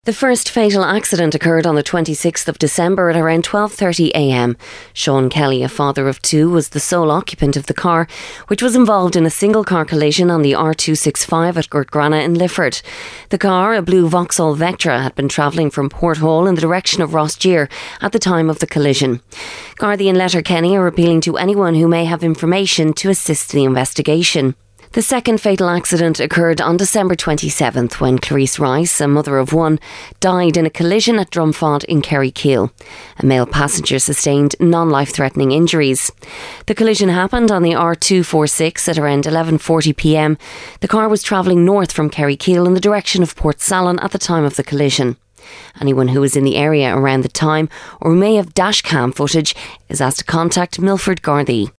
The first fatal accident occurred on the 26th of December at around 12:30am. Sean Kelly, a father of two, was the sole occupant of the car, which was involved in a single-car collision on the R265 at Gurtgrana in Lifford. The car, a blue Vauxhall Vectra, had been travelling from Port Hall in the direction of Rossdeer at the time of the collision. Gardaí and Letterkenny are appealing to anyone who may have information to assist the investigation. The second fatal accident occurred on December 27th when Clarice Rice, a mother of one, died in a collision at Drumfod in Kerrykeele. A male passenger sustained non-life-threatening injuries. The collision happened on the R246 at around 11:40pm. The car was travelling north from Kerrykeele in the direction of Portsalon at the time of the collision. Anyone who was in the area around the time or who may have dashcam footage is asked to contact Milford Gardaí.